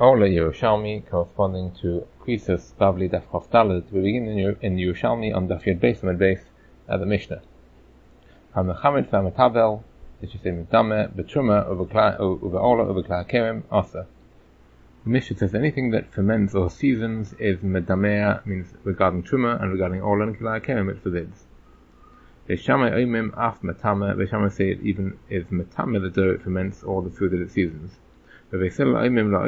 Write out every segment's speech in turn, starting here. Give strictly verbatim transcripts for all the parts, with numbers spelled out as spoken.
Ola Yerushalmi, corresponding to Krisus Bavli Daf Chof Daled. We begin in, in Yerushalmi on Daf Yud Beis Amud Beis at the Mishnah. HaMechamed v'Hametavel, which is a Medame, Betruma, Uve'ola, Uve'Klal Kerem, Asa. The Mishnah says anything that ferments or seasons is Medamea, means regarding Truma, and regarding Ola and Klal Kerem it forbids. Beishamai Oimim Af Metame, Beishamai say it even is Metame the dough it ferments or the food that it seasons. They say that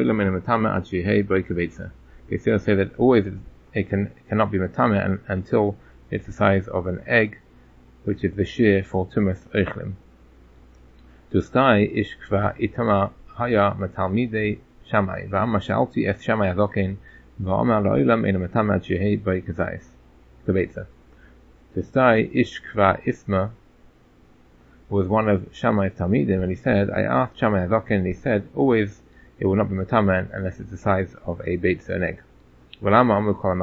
always it can, cannot be metame until it's the size of an egg, which is the shear for tumas eichlim. Tustai ish kva itama haya metalmidei shamai va'amma sha'alti es shamai azokin va'amma la'olam ena metame ad shehei by kazais kvetza. Tustai ish kva isma was one of Shammai's Talmidim, and he said, I asked Shammai Azokin, and he said, always it will not be metamen unless it's the size of a beitza, an egg. Why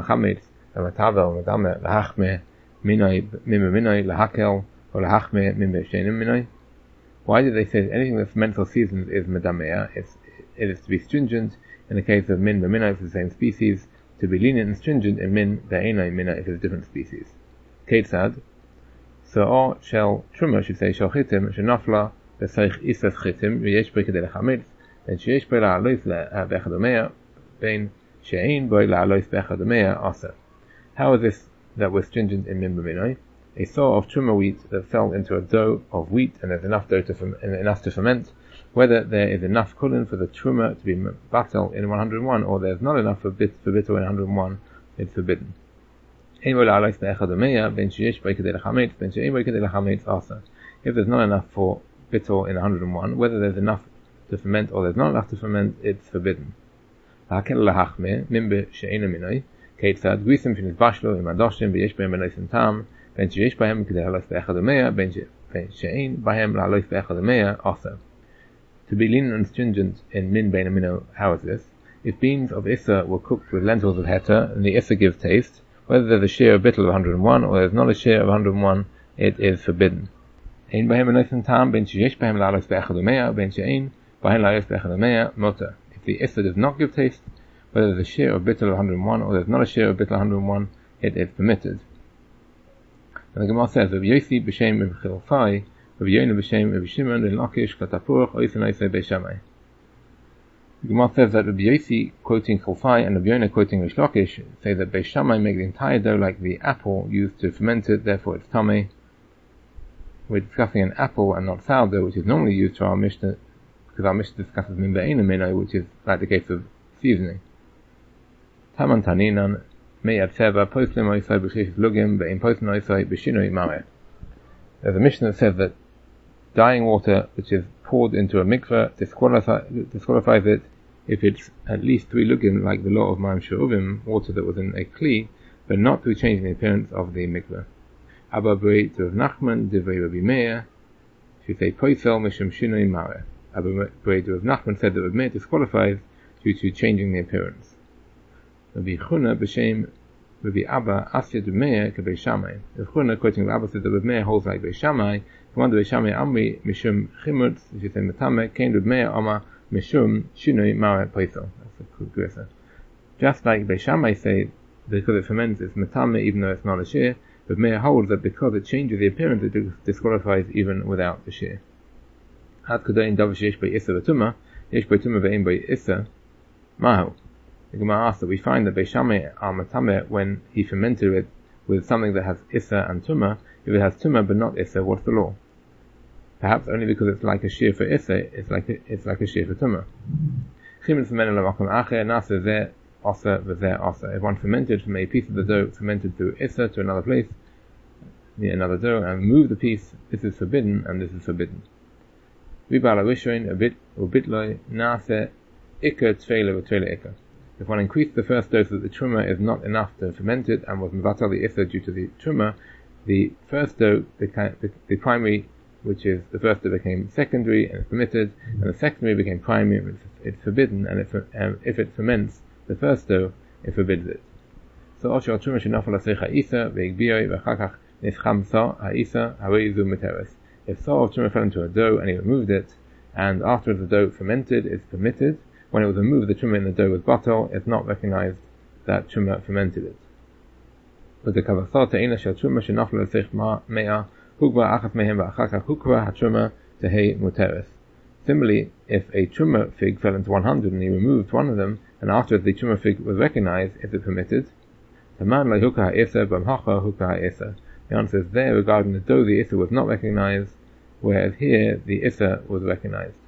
did they say that anything that's mental seasons is medamea? It's, it is to be stringent in the case of min v'minai for the same species, to be lenient and stringent in min ve'enai mina if it's different species. Ketzad. So or shall truma should say shall chitim shenafla v'seich isas chitim v'yesh b'kedei lechamitz and sheyesh b'y la'alois le'echadamea bein she'ein b'y la'alois le'echadamea asa. How is this that we're stringent in min b'minai? A saw of truma wheat that fell into a dough of wheat and there's enough dough to ferment, enough to ferment, whether there is enough kulin for the truma to be batel in one hundred one or there's not enough for bit for bittul in one hundred one, it's forbidden. If there's not enough for bittul in one hundred one, whether there's enough to ferment or there's not enough to ferment, it's forbidden. To be lenient and stringent in min bein amino, how is this? If beans of issa were cooked with lentils of heta, and the issa gives taste, whether there's a share of bittul of one hundred one or there's not a share of one hundred one, it is forbidden. If the issa does not give taste, whether there's a share of bittul of one hundred one or there's not a share of bittul of one hundred one, it is permitted. And the Gemara says, Rabbi Yossi b'shem Chilfai, Rabbi Yonah b'shem Rabbi Shimon and Lakish Katapuch Oisen Oisei Beishamai. The Gemara says that Rabbi Yossi quoting Chilfai and Rabbi Yonah quoting Rish Lakish say that Beishamai make the entire dough like the apple used to ferment it, therefore it's tamei. We're discussing an apple and not sourdough, which is normally used for our Mishnah, because our Mishnah discusses min be'ena minai, which is like the case of seasoning. Taman taninan me'ad seva poslim oisai b'sheish lugim be'im poslim oisai b'shinoi ma'eh. There's a Mishnah that says that dyeing water which is poured into a mikveh disqualifies, disqualifies it if it's at least three lugim, like the law of Ma'am She'uvim, water that was in a kli, but not through changing the appearance of the mikveh. Abba Brei to Rav Nachman, Divrei Rabbi Meir, she say poisel mishum shinoi ma'eh. Abba Brei to Rav Nachman said that Rabbi Meir disqualifies due to changing the appearance. Rabbi Chuna b'shem Rabbi Abba Asya to Meir ke Beishamai. Rabbi Chuna quoting Rabbi Abba said that Rabbi Meir holds like Beishamai. Command Beishamai Amri mishum chimutz. She said metame came Rabbi Meir Amma mishum shinoi ma'eh poisel. That's a good guess. Just like Beishamai say because it ferments it's metame even though it's not a shear, but Meir holds that because it changes the appearance it disqualifies even without the shear. Ad kodain davar sheyesh bei issa v'tumah yesh bei tumah ve'im bei issa mahu. The Gemara asks that we find that Beishamai are matame when he fermented it with something that has issa and tumah. If it has tumah but not issa, what's the law? Perhaps only because it's like a shear for issa, it's like a, it's like a shear for tumah. If one fermented from a piece of the dough fermented through issa to another place, near another dough, and move the piece, this is forbidden, and this is forbidden. If one increased the first dough so that the truma is not enough to ferment it, and was mevatel the issa due to the truma, the first dough, became, the, the primary, which is the first dough became secondary and it's permitted, and the secondary became primary and it's, it's forbidden, and if, um, if it ferments the first dough, it forbids it. So Osher Truma Shenafal Asecha Isa Ve'Igbiyoi Ve'Chakach Nischamsa Ha'Isa Ha'Reizu Meteres. If saw of Truma fell into a dough and he removed it, and afterwards the dough fermented, it's permitted, when it was removed, the truma in the dough was batal, it's not recognized that truma fermented it. With the kavasot ta'ina shel truma shenafla l'seich me'a hugba achat mehem va'achaka hukra hatruma tehei muteres. Similarly, if a truma fig fell into one hundred and he removed one of them, and afterwards the truma fig was recognized, is it permitted? The man la hukah ha'isa b'mhacha hukah ha'isa. The answer is there regarding the dough the issa was not recognized, whereas here the issa was recognized.